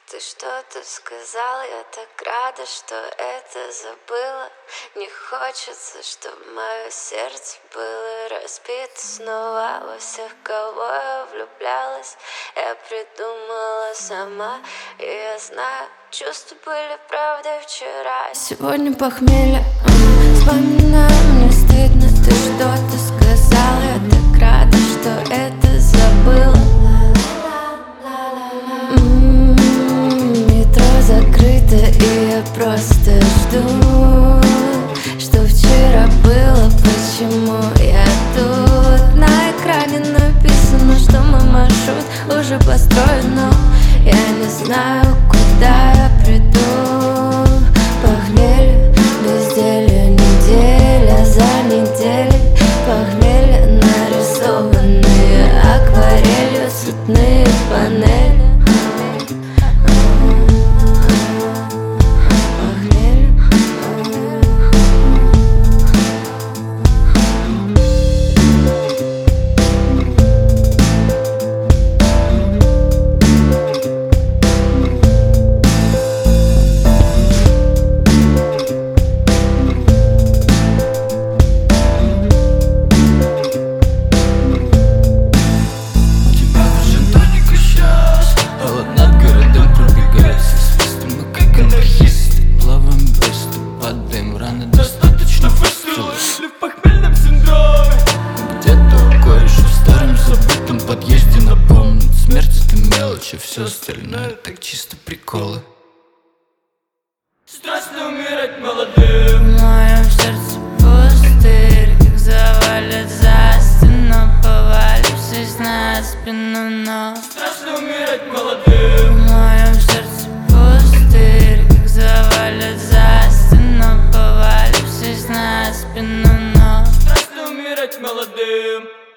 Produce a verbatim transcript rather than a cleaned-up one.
Ты что-то сказал, я так рада, что это забыла. Не хочется, чтобы мое сердце было разбито снова. Во всех, кого я влюблялась, я придумала сама. И я знаю, чувства были правдой вчера. Сегодня похмелье, вспоминаю, мне стыдно. Ты что-то сказал, я так рада, что это забыла. Закрыто, и я просто жду, что вчера было, почему я тут. На экране написано, что мой маршрут уже построен, но я не знаю, куда я приду. Похмелье, безделье, неделя за неделей. Похмелье, нарисованные акварелью цветные панели. Достаточно фастроли в похмельном синдроме. Где-то у кореша в старом забытом подъезде напомнит: смерть — это мелочь, а все остальное так чисто приколы. Страшно умирать молодым. В моем сердце пустырь, как завалит за стену, повалившись на спину, но Страшно умирать молодым. В моем сердце пустырь, как завалит за стену, повалившись на спину, но Страшно умирать молодым.